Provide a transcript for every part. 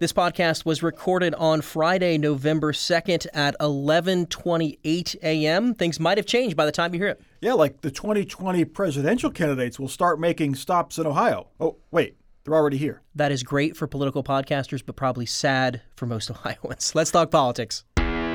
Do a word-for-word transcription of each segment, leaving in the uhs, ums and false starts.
This podcast was recorded on Friday, November second at eleven twenty-eight a.m. Things might have changed by the time you hear it. Yeah, like the twenty twenty presidential candidates will start making stops in Ohio. Oh, wait, they're already here. That is great for political podcasters, but probably sad for most Ohioans. Let's talk politics.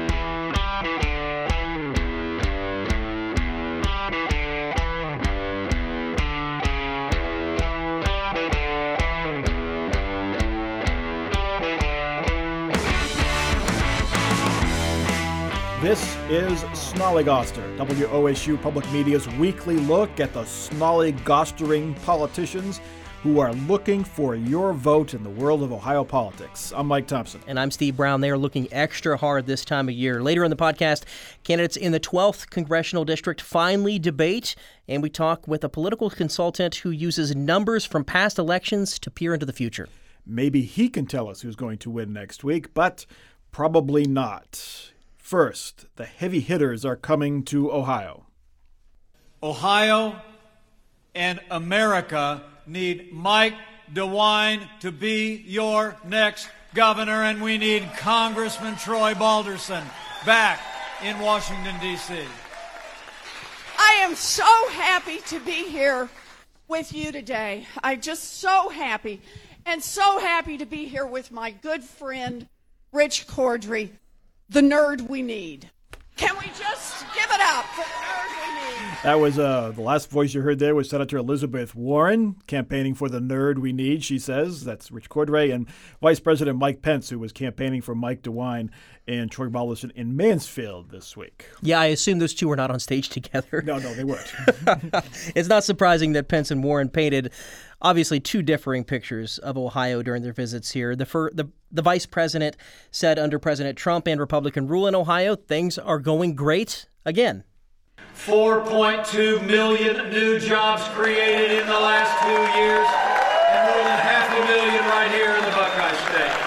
This is Snollygoster, W O S U Public Media's weekly look at the snollygostering politicians who are looking for your vote in the world of Ohio politics. I'm Mike Thompson. And I'm Steve Brown. They are looking extra hard this time of year. Later in the podcast, candidates in the twelfth Congressional District finally debate, and we talk with a political consultant who uses numbers from past elections to peer into the future. Maybe he can tell us who's going to win next week, but probably not. First, the heavy hitters are coming to Ohio. Ohio and America need Mike DeWine to be your next governor, and we need Congressman Troy Balderson back in Washington, D C I am so happy to be here with you today. I'm just so happy, and so happy to be here with my good friend, Rich Cordray, the nerd we need. Can we just give it up for the nerd we need? That was uh, the last voice you heard there was Senator Elizabeth Warren, campaigning for the nerd we need, she says. That's Rich Cordray. And Vice President Mike Pence, who was campaigning for Mike DeWine and Troy Balderson in Mansfield this week. Yeah, I assume those two were not on stage together. No, no, they weren't. It's not surprising that Pence and Warren painted obviously two differing pictures of Ohio during their visits here. The, fir- the the vice president said under President Trump and Republican rule in Ohio, things are going great again. four point two million new jobs created in the last two years, and more than half a million right here in the Buckeye State.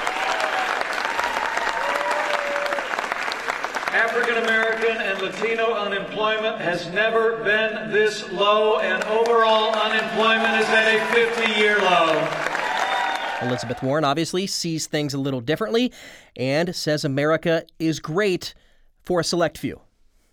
African American and Latino unemployment has never been this low, and overall unemployment is at a fifty-year low. Elizabeth Warren obviously sees things a little differently and says America is great for a select few.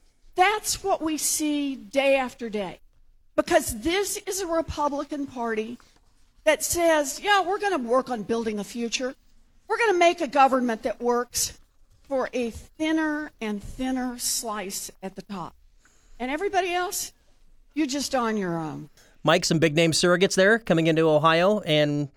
That's what we see day after day, because this is a Republican Party that says, yeah, we're going to work on building a future. We're going to make a government that works for a thinner and thinner slice at the top. And everybody else, you're just on your own. Mike, some big-name surrogates there coming into Ohio, and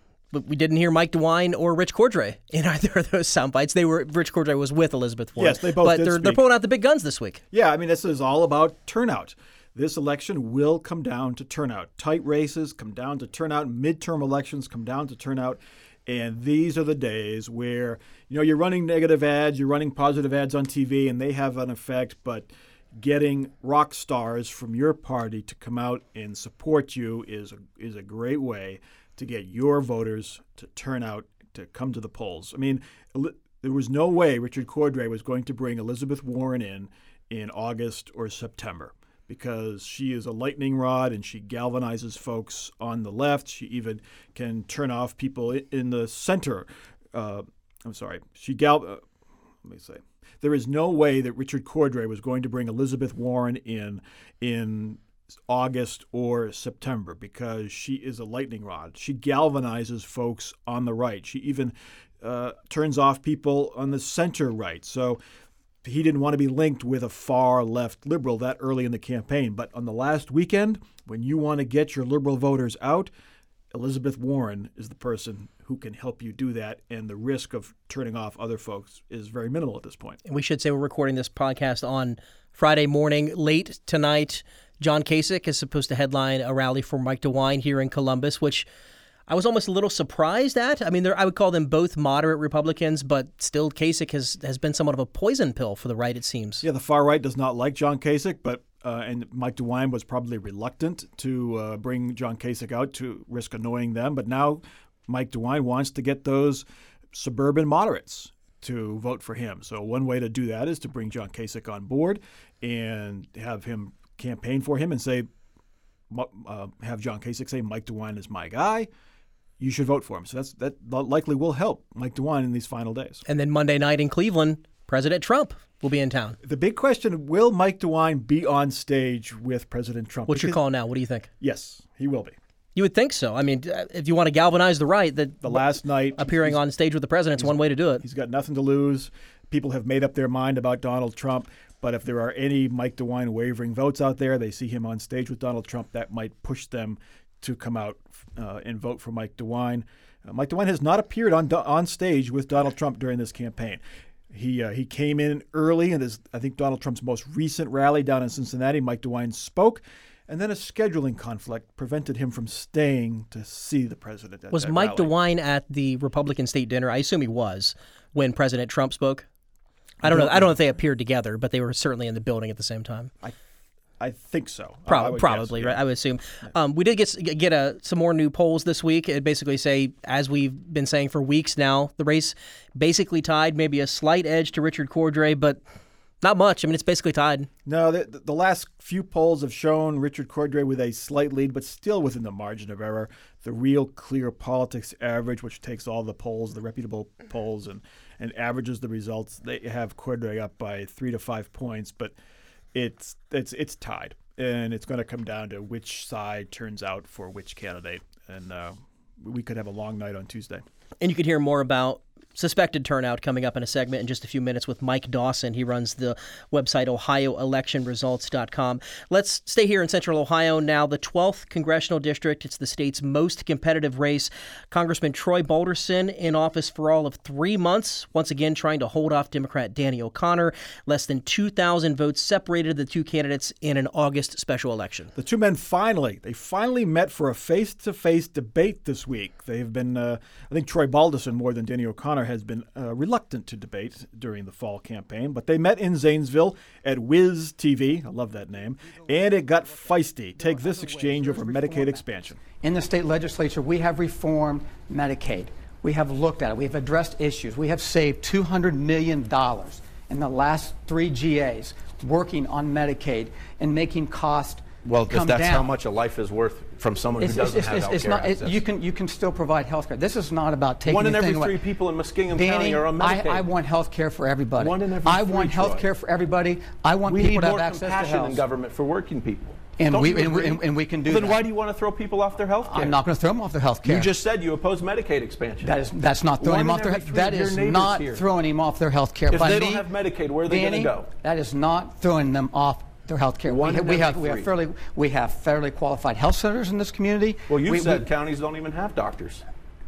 we didn't hear Mike DeWine or Rich Cordray in either of those sound bites. They were Rich Cordray was with Elizabeth Warren. Yes, they both But did they're, speak. they're pulling out the big guns this week. Yeah, I mean, this is all about turnout. This election will come down to turnout. Tight races come down to turnout. Midterm elections come down to turnout. And these are the days where, you know, you're running negative ads, you're running positive ads on T V, and they have an effect, but getting rock stars from your party to come out and support you is a, is a great way to get your voters to turn out, to come to the polls. I mean, there was no way Richard Cordray was going to bring Elizabeth Warren in in August or September, because she is a lightning rod and she galvanizes folks on the left. She even can turn off people in the center. Uh, I'm sorry. She gal. Uh, let me say. There is no way that Richard Cordray was going to bring Elizabeth Warren in in August or September, because she is a lightning rod. She galvanizes folks on the right. She even uh, turns off people on the center right. So he didn't want to be linked with a far left liberal that early in the campaign. But on the last weekend, when you want to get your liberal voters out, Elizabeth Warren is the person who can help you do that, and the risk of turning off other folks is very minimal at this point. And we should say we're recording this podcast on Friday morning, late tonight. John Kasich is supposed to headline a rally for Mike DeWine here in Columbus, which I was almost a little surprised at. I mean, I would call them both moderate Republicans, but still Kasich has, has been somewhat of a poison pill for the right, it seems. Yeah, the far right does not like John Kasich, but uh, and Mike DeWine was probably reluctant to uh, bring John Kasich out to risk annoying them. But now Mike DeWine wants to get those suburban moderates to vote for him. So one way to do that is to bring John Kasich on board and have him campaign for him and say, uh, have John Kasich say, Mike DeWine is my guy. you should vote for him. So that's that likely will help Mike DeWine in these final days. And then Monday night in Cleveland, President Trump will be in town. The big question, will Mike DeWine be on stage with President Trump? What's Because, your call now? What do you think? Yes, he will be. You would think so. I mean, if you want to galvanize the right, that The last night, appearing on stage with the president's one way to do it. he's got nothing to lose. People have made up their mind about Donald Trump. But if there are any Mike DeWine wavering votes out there, they see him on stage with Donald Trump, that might push them to come out uh, and vote for Mike DeWine. Uh, Mike DeWine has not appeared on on stage with Donald Trump during this campaign. He uh, he came in early, and I think Donald Trump's most recent rally down in Cincinnati, Mike DeWine spoke, and then a scheduling conflict prevented him from staying to see the president. At Was that Mike rally. DeWine at the Republican state dinner? I assume he was when President Trump spoke. I don't know. I don't know if they appeared together, but they were certainly in the building at the same time. I I think so. Pro- I would probably, guess, right? I would assume. Um, we did get get a, some more new polls this week. It basically say, as we've been saying for weeks now, the race basically tied, maybe a slight edge to Richard Cordray, but not much. I mean, it's basically tied. No, the, the last few polls have shown Richard Cordray with a slight lead, but still within the margin of error. The Real Clear Politics average, which takes all the polls, the reputable polls, and, and averages the results, they have Cordray up by three to five points, but it's it's it's tied, and it's going to come down to which side turns out for which candidate, and uh, we could have a long night on Tuesday. And you could hear more about suspected turnout coming up in a segment in just a few minutes with Mike Dawson. He runs the website ohio election results dot com. Let's stay here in Central Ohio now. The twelfth Congressional District. It's the state's most competitive race. Congressman Troy Balderson in office for all of three months, once again trying to hold off Democrat Danny O'Connor. Less than two thousand votes separated the two candidates in an August special election. The two men finally, they finally met for a face-to-face debate this week. They have been, uh, I think Troy Balderson more than Danny O'Connor has been uh, reluctant to debate during the fall campaign, but they met in Zanesville at Wiz T V, I love that name, and it got feisty. Take this exchange over Medicaid expansion. In the state legislature, we have reformed Medicaid. We have looked at it. We have addressed issues. We have saved two hundred million dollars in the last three G As working on Medicaid and making cost Well, come if that's down. how much a life is worth from someone It's, who it's, doesn't it's, have it's, health it's care not. It, access. you can you can still provide health care. This is not about taking One in every anything three away. people in Muskingum Danny, County are on Medicaid. I, I want health care for everybody. One in every I three, want health Troy. care for everybody. I want we people need to have more access to compassion health. in government for working people. And Don't we you and, we agree? and, and we can do Then that. why do you want to throw people off their health care? I'm not going to throw them off their health care. You just said you oppose Medicaid expansion. That is that's not throwing One him in off their every three that of your is neighbors not here. throwing him off their health care. If By they me, don't have Medicaid, where are they Danny, going to go? That is not throwing them off their health care. One We, in we every have we have three. fairly we have fairly qualified health centers in this community. Well, you we, said we, counties don't even have doctors.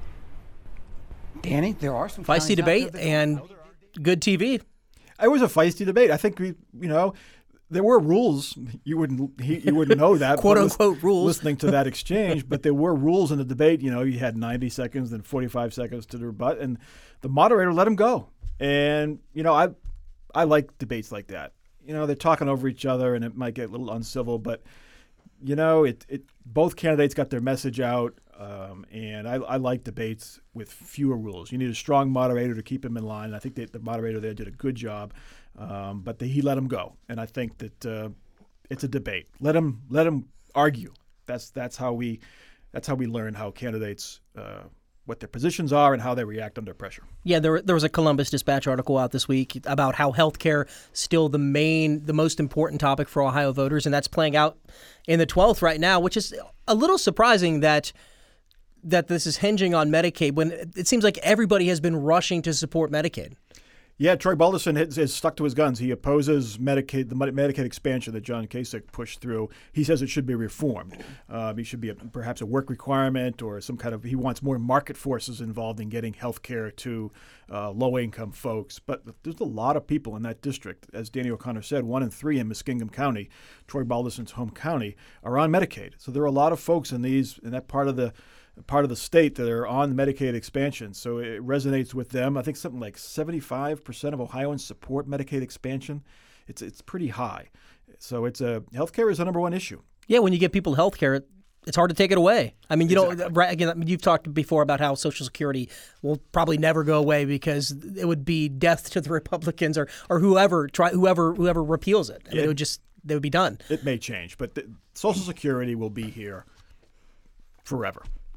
Danny, there are some Feisty counties out debate there that- and good T V. It was a feisty debate. I think we, you know, there were rules. You wouldn't he, you wouldn't know that Quote, but lis- unquote, rules. listening to that exchange, but there were rules in the debate. You know, you had ninety seconds, then forty-five seconds to rebut, and the moderator let him go. And you know, I I like debates like that. You know, they're talking over each other, and it might get a little uncivil, but you know, it it both candidates got their message out. Um, and I, I like debates with fewer rules. You need a strong moderator to keep him in line. I think that the moderator there did a good job, um, but the, he let him go. And I think that uh, it's a debate. Let him let him argue. That's that's how we that's how we learn how candidates uh, what their positions are and how they react under pressure. Yeah, there there was a Columbus Dispatch article out this week about how healthcare still the main, the most important topic for Ohio voters, and that's playing out in the twelfth right now, which is a little surprising that. that this is hinging on Medicaid when it seems like everybody has been rushing to support Medicaid. Yeah, Troy Balderson has, has stuck to his guns. He opposes Medicaid, the Medicaid expansion that John Kasich pushed through. He says it should be reformed. Um, it should be a, perhaps a work requirement or some kind of. He wants more market forces involved in getting health care to uh, low-income folks. But there's a lot of people in that district, as Danny O'Connor said. One in three in Muskingum County, Troy Balderson's home county, are on Medicaid. So there are a lot of folks in these in that part of the. part of the state that are on Medicaid expansion. So it resonates with them. I think something like seventy-five percent of Ohioans support Medicaid expansion. It's it's pretty high. So it's a healthcare is the number one issue. Yeah, when you give people health care, it's hard to take it away. I mean, you Exactly. don't, right, again, you've talked before about how Social Security will probably never go away because it would be death to the Republicans or, or whoever try whoever whoever repeals it. I mean, Yeah. it would just they would be done. It may change, but the, Social Security will be here forever.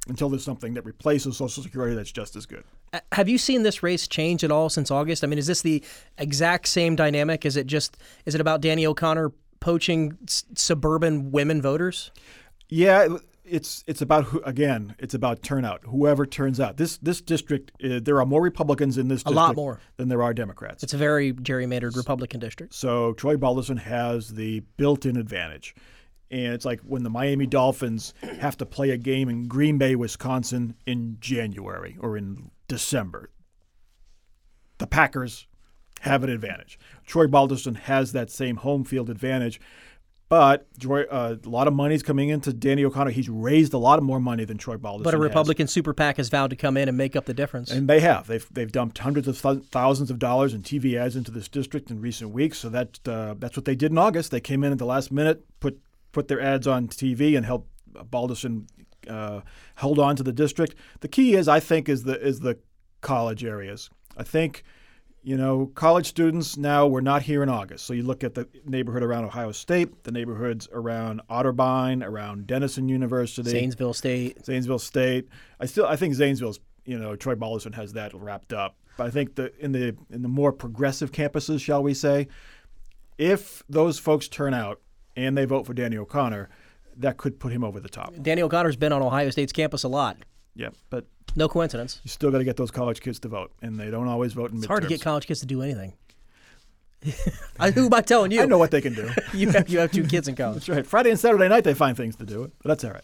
until there's something that replaces Social Security that's just as good. Have you seen this race change at all since August? I mean, is this the exact same dynamic? Is it just is it about Danny O'Connor poaching s- suburban women voters? Yeah, it's it's about who, again, it's about turnout. Whoever turns out. This this district, uh, there are more Republicans in this A district lot more. than there are Democrats. It's a very gerrymandered Republican district. So Troy Balderson has the built-in advantage. And it's like when the Miami Dolphins have to play a game in Green Bay, Wisconsin in January or in December. The Packers have an advantage. Troy Balderson has that same home field advantage. But Troy, uh, a lot of money's coming into Danny O'Connor. He's raised a lot of more money than Troy Balderson But a has. Republican super PAC has vowed to come in and make up the difference. And they have. They've they've dumped hundreds of th- thousands of dollars in T V ads into this district in recent weeks. So that uh, that's what they did in August. They came in at the last minute, put put their ads on T V, and helped Balderson uh, hold on to the district. The key is, I think, is the is the college areas. I think, you know, college students now, we're not here in August. So you look at the neighborhood around Ohio State, the neighborhoods around Otterbein, around Denison University, Zanesville State. Zanesville State. I still I think Zanesville's, you know, Troy Balderson has that wrapped up. But I think the in the in the more progressive campuses, shall we say, if those folks turn out and they vote for Danny O'Connor, that could put him over the top. Danny O'Connor's been on Ohio State's campus a lot. Yeah, but No coincidence. you still got to get those college kids to vote, and they don't always vote in midterms. It's hard to get college kids to do anything. I, who am I telling you? I know what they can do. you have you have two kids in college. That's right. Friday and Saturday night they find things to do, but that's all right.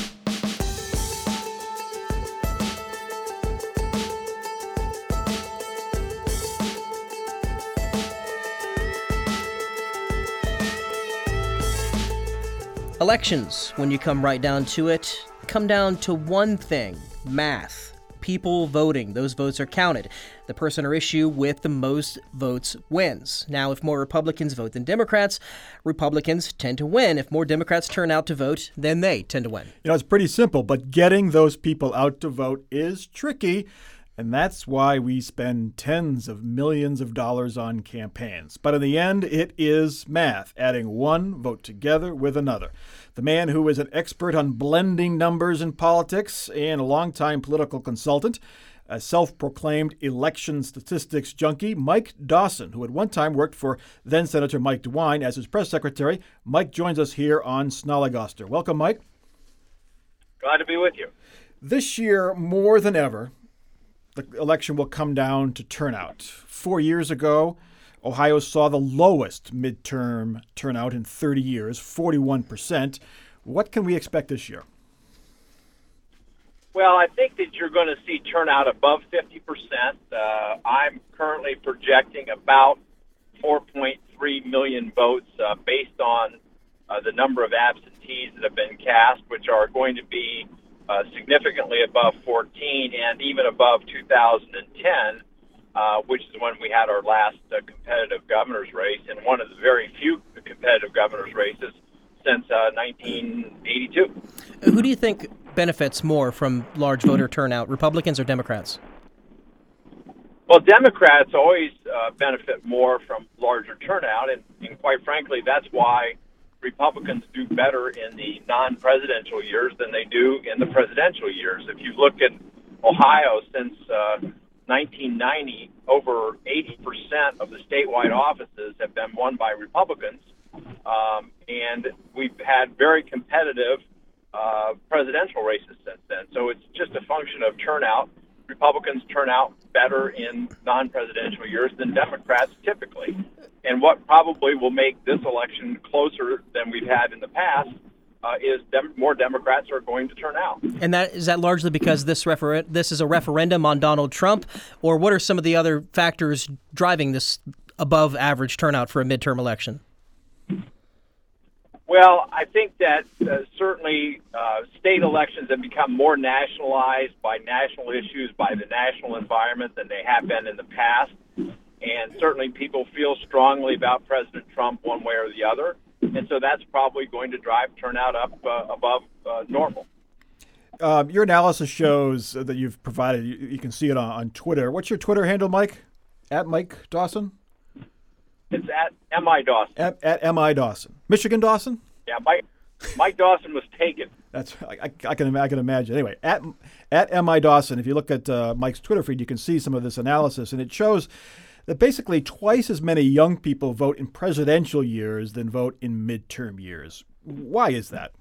Elections, when you come right down to it, come down to one thing: math. People voting. Those votes are counted. The person or issue with the most votes wins. Now, if more Republicans vote than Democrats, Republicans tend to win. If more Democrats turn out to vote, then they tend to win. You know, it's pretty simple, but getting those people out to vote is tricky. And that's why we spend tens of millions of dollars on campaigns. But in the end, it is math, adding one vote together with another. The man who is an expert on blending numbers in politics and a longtime political consultant, a self-proclaimed election statistics junkie, Mike Dawson, who at one time worked for then-Senator Mike DeWine as his press secretary. Mike joins us here on Snolligoster. Welcome, Mike. Glad to be with you. This year, more than ever, the election will come down to turnout. Four years ago, Ohio saw the lowest midterm turnout in thirty years, forty-one percent. What can we expect this year? Well, I think that you're going to see turnout above fifty percent. Uh, I'm currently projecting about four point three million votes uh, based on uh, the number of absentees that have been cast, which are going to be uh, significantly above fourteen and even above two thousand ten, uh, which is when we had our last uh, competitive governor's race, and one of the very few competitive governor's races since uh, nineteen eighty-two. Who do you think benefits more from large voter turnout, Republicans or Democrats? Well, Democrats always uh, benefit more from larger turnout, and, and quite frankly, that's why Republicans do better in the non-presidential years than they do in the presidential years. If you look at Ohio since uh, nineteen ninety, over eighty percent of the statewide offices have been won by Republicans, um, and we've had very competitive uh, presidential races since then. So it's just a function of turnout. Republicans turn out better in non-presidential years than Democrats typically. And what probably will make this election closer than we've had in the past uh, is dem- more Democrats are going to turn out. And that is that largely because this refer- this is a referendum on Donald Trump, or what are some of the other factors driving this above average turnout for a midterm election? Well, I think that uh, certainly uh, state elections have become more nationalized by national issues, by the national environment than they have been in the past. And certainly people feel strongly about President Trump one way or the other. And so that's probably going to drive turnout up uh, above uh, normal. Um, your analysis shows that you've provided, you, you can see it on, on Twitter. What's your Twitter handle, Mike? At Mike Dawson? It's at M I Dawson. At, at M I Dawson. Michigan Dawson? Yeah, Mike. Mike Dawson was taken. That's I, I can I can imagine. Anyway, at at M I Dawson, if you look at uh, Mike's Twitter feed, you can see some of this analysis, and it shows that basically twice as many young people vote in presidential years than vote in midterm years. Why is that?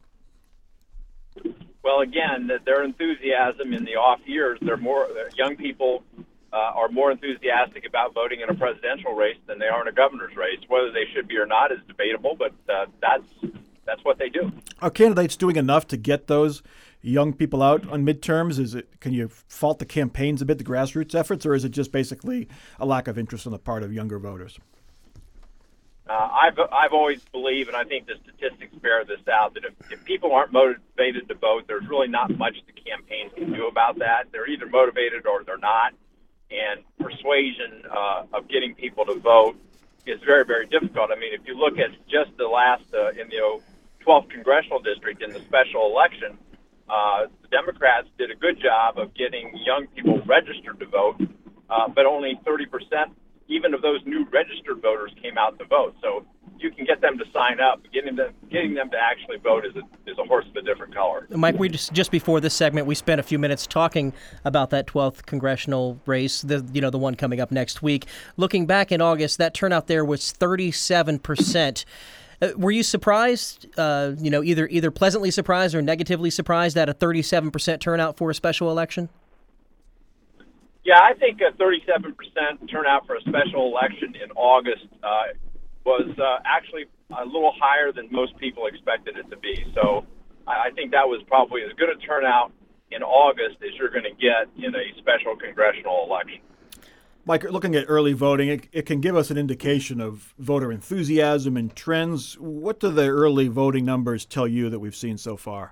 Well, again, their enthusiasm in the off years, they're more young people uh, are more enthusiastic about voting in a presidential race than they are in a governor's race. Whether they should be or not is debatable, but uh, that's that's what they do. Are candidates doing enough to get those young people out on midterms? Is it can you fault the campaigns a bit, the grassroots efforts, or is it just basically a lack of interest on the part of younger voters? Uh, I've I've always believed, and I think the statistics bear this out, that if, if people aren't motivated to vote, there's really not much the campaigns can do about that. They're either motivated or they're not, and persuasion uh, of getting people to vote is very, very difficult. I mean, if you look at just the last uh, in the twelfth congressional district in the special election, uh, the Democrats did a good job of getting young people registered to vote, uh, but only thirty percent. Even of those new registered voters came out to vote. So you can get them to sign up. Getting them, getting them to actually vote is a, is a horse of a different color. Mike, we just just before this segment, we spent a few minutes talking about that twelfth congressional race, the you know the one coming up next week. Looking back in August, that turnout there was thirty-seven percent. Uh, were you surprised, uh, you know, either either pleasantly surprised or negatively surprised at a thirty-seven percent turnout for a special election? Yeah, I think a thirty-seven percent turnout for a special election in August uh, was uh, actually a little higher than most people expected it to be. So I think that was probably as good a turnout in August as you're going to get in a special congressional election. Mike, looking at early voting, it, it can give us an indication of voter enthusiasm and trends. What do the early voting numbers tell you that we've seen so far?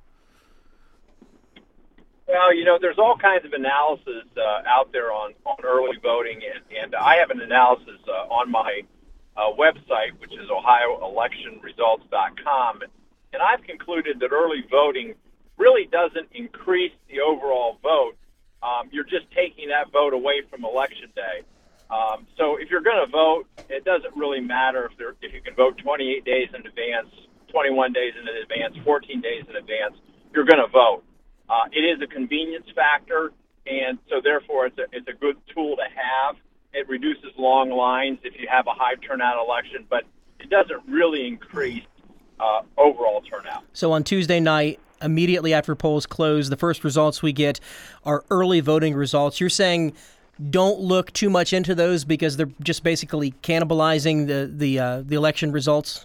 Well, you know, there's all kinds of analysis uh, out there on, on early voting, and, and I have an analysis uh, on my uh, website, which is ohio election results dot com, and I've concluded that early voting really doesn't increase the overall vote. Um, you're just taking that vote away from Election Day. Um, so if you're going to vote, it doesn't really matter if, there, if you can vote twenty-eight days in advance, twenty-one days in advance, fourteen days in advance, you're going to vote. Uh, it is a convenience factor, and so therefore it's a, it's a good tool to have. It reduces long lines if you have a high turnout election, but it doesn't really increase uh, overall turnout. So on Tuesday night, immediately after polls close, the first results we get are early voting results. You're saying don't look too much into those because they're just basically cannibalizing the, the, uh, the election results?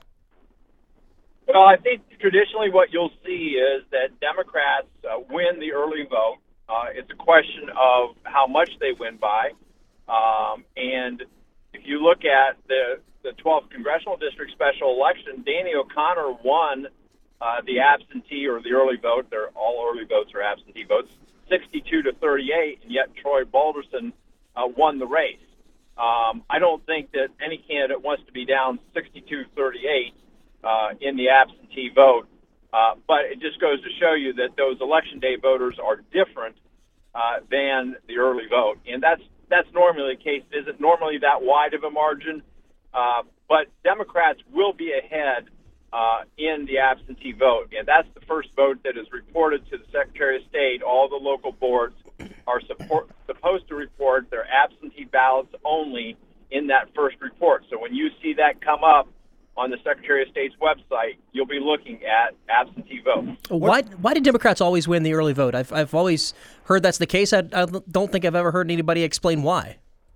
Well, I think traditionally what you'll see is that Democrats uh, win the early vote. Uh, it's a question of how much they win by. Um, and if you look at the, the twelfth Congressional District special election, Danny O'Connor won uh, the absentee or the early vote. They're, all early votes are absentee votes, sixty-two to thirty-eight, and yet Troy Balderson uh, won the race. Um, I don't think that any candidate wants to be down sixty-two thirty-eight. Uh, in the absentee vote, uh, but it just goes to show you that those election day voters are different uh, than the early vote, and that's that's normally the case. It isn't normally that wide of a margin, uh, but Democrats will be ahead uh, in the absentee vote, and that's the first vote that is reported to the Secretary of State. All the local boards are support, supposed to report their absentee ballots only in that first report. So when you see that come up on the Secretary of State's website, you'll be looking at absentee votes. Why why did Democrats always win the early vote? I've I've always heard that's the case. I, I don't think I've ever heard anybody explain why.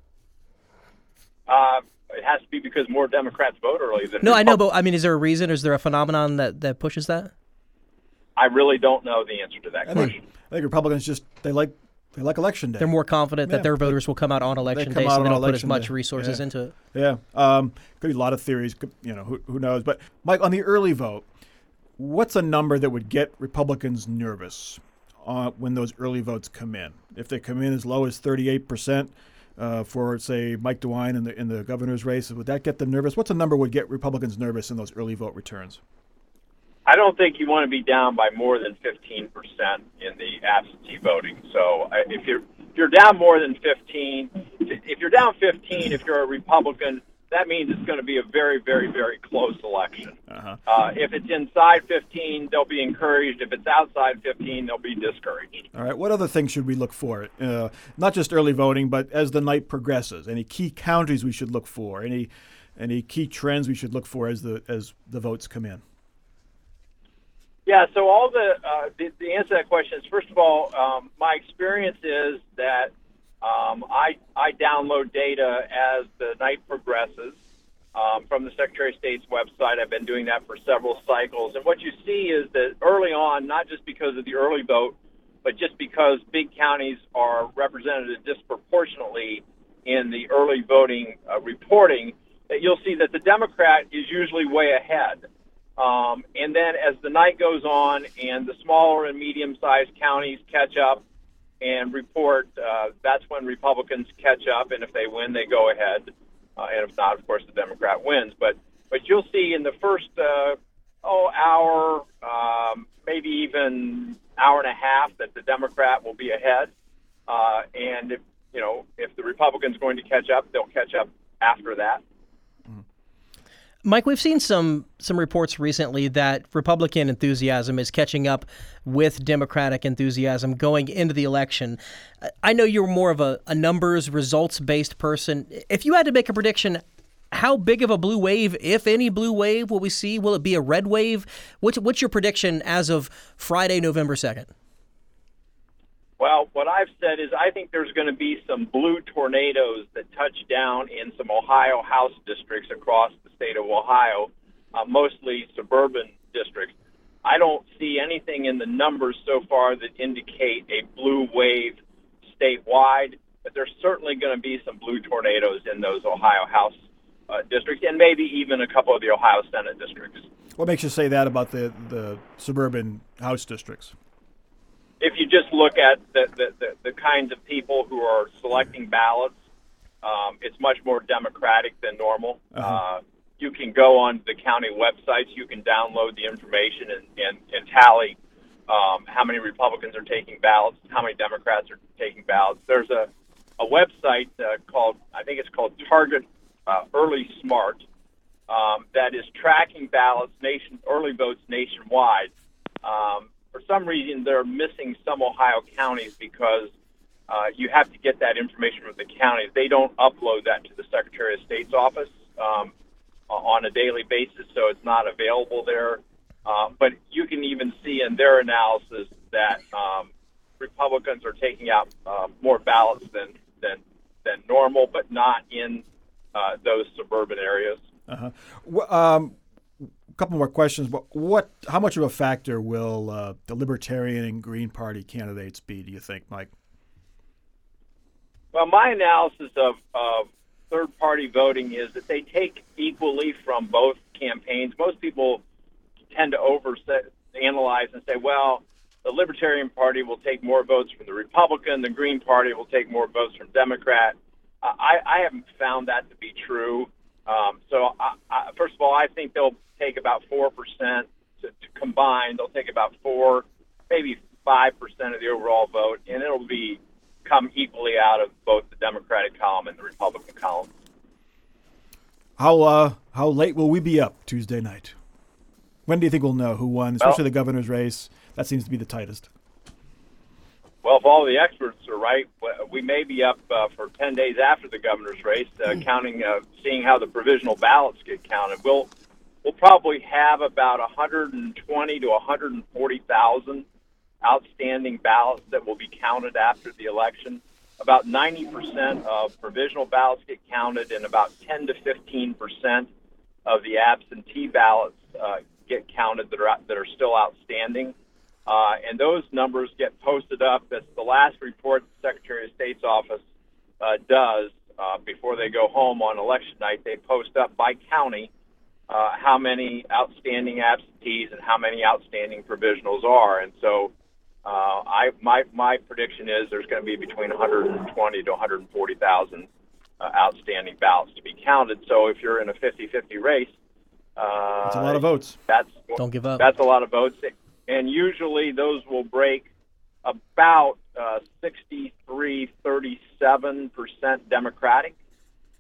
Uh, it has to be because more Democrats vote early than No, I know, but I mean, is there a reason? Is there a phenomenon that, that pushes that? I really don't know the answer to that I question. think, I think Republicans just they like they like election day. They're more confident Yeah. that their voters will come out on election come day, out so they on don't put as election much day. resources Yeah. into it. Yeah, um, could be a lot of theories. could- You know, who, who knows? But Mike, on the early vote, what's a number that would get Republicans nervous uh, when those early votes come in? If they come in as low as thirty-eight percent uh, for, say, Mike DeWine in the in the governor's race, would that get them nervous? What's a number would get Republicans nervous in those early vote returns? I don't think you want to be down by more than fifteen percent in the absentee voting. So uh, if you're if you're down more than fifteen, if you're down fifteen, if you're a Republican, that means it's going to be a very, very, very close election. Uh-huh. Uh, if it's inside fifteen, they'll be encouraged. If it's outside fifteen, they'll be discouraged. All right. What other things should we look for? Uh, not just early voting, but as the night progresses. Any key counties we should look for? Any any key trends we should look for as the as the votes come in? Yeah. So all the uh, the, the answer to that question is, first of all, um, my experience is that um, I I download data as the night progresses. Um, from the Secretary of State's website. I've been doing that for several cycles. And what you see is that early on, not just because of the early vote, but just because big counties are represented disproportionately in the early voting uh, reporting, that you'll see that the Democrat is usually way ahead. Um, and then as the night goes on and the smaller and medium-sized counties catch up and report, uh, that's when Republicans catch up, and if they win, they go ahead. Uh, and if not, of course, the Democrat wins. But but you'll see in the first uh, oh hour, um, maybe even hour and a half, that the Democrat will be ahead. Uh, and if you know if the Republican's going to catch up, they'll catch up after that. Mike, we've seen some some reports recently that Republican enthusiasm is catching up with Democratic enthusiasm going into the election. I know you're more of a, a numbers, results-based person. If you had to make a prediction, how big of a blue wave, if any blue wave, will we see? Will it be a red wave? What's, what's your prediction as of Friday, November second? Well, what I've said is I think there's going to be some blue tornadoes that touch down in some Ohio House districts across the state of Ohio, uh, mostly suburban districts. I don't see anything in the numbers so far that indicate a blue wave statewide, but there's certainly going to be some blue tornadoes in those Ohio House uh, districts, and maybe even a couple of the Ohio Senate districts. What makes you say that about the, the suburban House districts? If you just look at the, the, the, the kinds of people who are selecting ballots, um, it's much more Democratic than normal. Uh-huh. Uh, you can go on the county websites, you can download the information and, and, and tally um, how many Republicans are taking ballots, how many Democrats are taking ballots. There's a, a website uh, called, I think it's called Target uh, Early Smart, um, that is tracking ballots, nation early votes nationwide. Um, For some reason, they're missing some Ohio counties because uh, you have to get that information from the counties. They don't upload that to the Secretary of State's office um, on a daily basis, so it's not available there. Uh, but you can even see in their analysis that um, Republicans are taking out uh, more ballots than, than than normal, but not in uh, those suburban areas. Uh-huh. Well, um, couple more questions. What, what how much of a factor will uh, the Libertarian and Green Party candidates be, do you think, Mike? Well, my analysis of, of third-party voting is that they take equally from both campaigns. Most people tend to overanalyze and say, well, the Libertarian Party will take more votes from the Republican, the Green Party will take more votes from Democrat. Uh, I, I haven't found that to be true. Um, so, I, I, first of all, I think they'll take about four percent to, to combine. They'll take about four, maybe five percent of the overall vote, and it'll be come equally out of both the Democratic column and the Republican column. How uh, how late will we be up Tuesday night? When do you think we'll know who won, especially well, the governor's race? That seems to be the tightest. Well, if all the experts are right, we may be up uh, for ten days after the governor's race, uh, counting, uh, seeing how the provisional ballots get counted. We'll we'll probably have about one hundred twenty to one hundred forty thousand outstanding ballots that will be counted after the election. About ninety percent of provisional ballots get counted, and about ten to fifteen percent of the absentee ballots uh, get counted that are that are still outstanding. Uh, and those numbers get posted up. That's the last report the Secretary of State's office uh, does uh, before they go home on election night. They post up by county uh, how many outstanding absentees and how many outstanding provisionals are. And so uh, I my my prediction is there's going to be between one hundred twenty to one hundred forty thousand uh, outstanding ballots to be counted. So if you're in a fifty-fifty race, uh, that's a lot of votes. That's Don't give up. That's a lot of votes. And usually those will break about uh, sixty-three thirty-seven percent Democratic.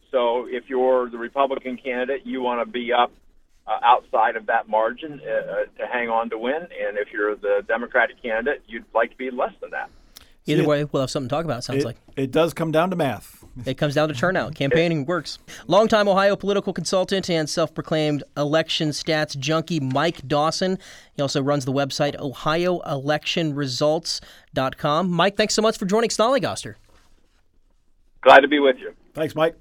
So if you're the Republican candidate, you want to be up uh, outside of that margin uh, to hang on to win. And if you're the Democratic candidate, you'd like to be less than that. Either See, way, we'll have something to talk about, it sounds it, like. It does come down to math. It comes down to turnout. Campaigning works. Longtime Ohio political consultant and self-proclaimed election stats junkie Mike Dawson. He also runs the website ohio election results dot com. Mike, thanks so much for joining Snollygoster. Glad to be with you. Thanks, Mike.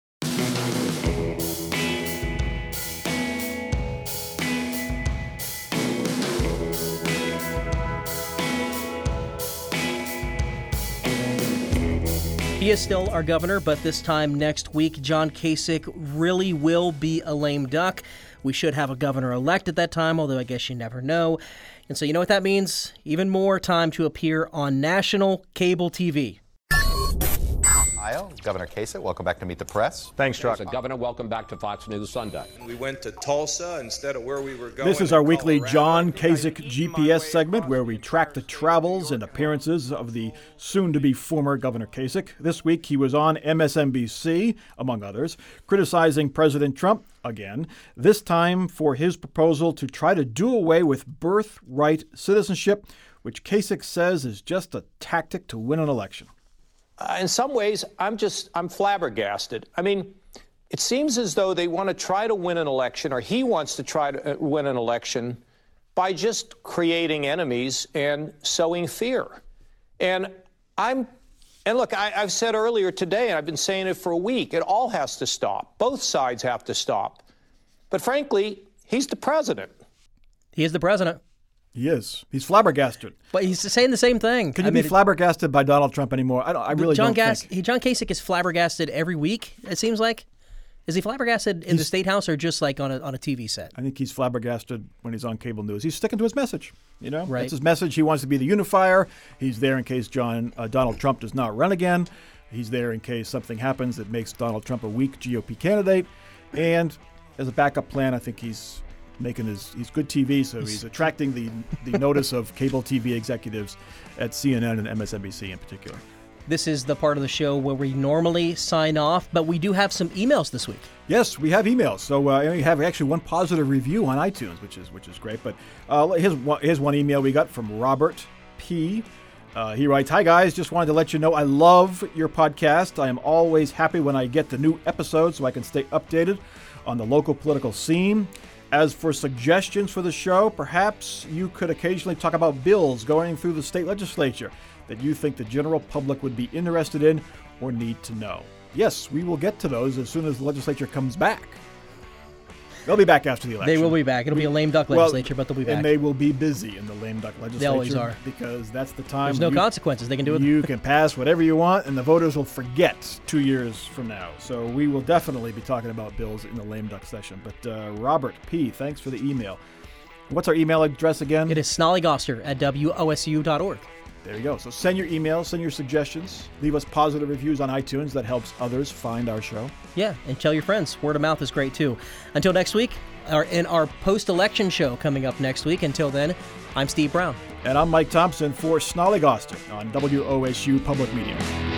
He is still our governor, but this time next week, John Kasich really will be a lame duck. We should have a governor-elect at that time, although I guess you never know. And so you know what that means? Even more time to appear on national cable T V. Ohio, Governor Kasich, welcome back to Meet the Press. Thanks, Chuck. So, Governor, welcome back to Fox News Sunday. We went to Tulsa instead of where we were going. This is our weekly John Kasich G P S segment where we track the travels and appearances of the soon-to-be former Governor Kasich. This week he was on M S N B C, among others, criticizing President Trump again, this time for his proposal to try to do away with birthright citizenship, which Kasich says is just a tactic to win an election. Uh, in some ways, I'm just, I'm flabbergasted. I mean, it seems as though they want to try to win an election, or he wants to try to win an election by just creating enemies and sowing fear. And I'm, and look, I, I've said earlier today, and I've been saying it for a week, it all has to stop. Both sides have to stop. But frankly, he's the president. He is the president. He is. He's flabbergasted. But he's saying the same thing. Can you I be mean, flabbergasted by Donald Trump anymore? I don't. I really John don't Gas- think. he, John Kasich is flabbergasted every week, it seems like. Is he flabbergasted in He's, the State House or just like on a on a T V set? I think he's flabbergasted when he's on cable news. He's sticking to his message. You know, right. That's his message. He wants to be the unifier. He's there in case John uh, Donald Trump does not run again. He's there in case something happens that makes Donald Trump a weak G O P candidate. And as a backup plan, I think he's making his he's good T V, so he's attracting the the notice of cable T V executives at C N N and M S N B C in particular. This is the part of the show where we normally sign off, but we do have some emails this week. Yes, we have emails. So uh, we have actually one positive review on iTunes, which is which is great. But uh, here's one, here's one email we got from Robert P. Uh, he writes, "Hi guys, just wanted to let you know I love your podcast. I am always happy when I get the new episodes so I can stay updated on the local political scene. As for suggestions for the show, perhaps you could occasionally talk about bills going through the state legislature that you think the general public would be interested in or need to know." Yes, we will get to those as soon as the legislature comes back. They'll be back after the election. They will be back. It'll be a lame duck legislature, well, but they'll be back. And they will be busy in the lame duck legislature. They always are. Because that's the time. There's no you, consequences. They can do it. You can pass whatever you want, and the voters will forget two years from now. So we will definitely be talking about bills in the lame duck session. But uh, Robert P., thanks for the email. What's our email address again? It is snollygoster at W O S U dot org. There you go. So send your emails, send your suggestions, leave us positive reviews on iTunes. That helps others find our show. Yeah, and tell your friends. Word of mouth is great too. Until next week, our, in our post-election show coming up next week. Until then, I'm Steve Brown. And I'm Mike Thompson for Snollygoster on W O S U Public Media.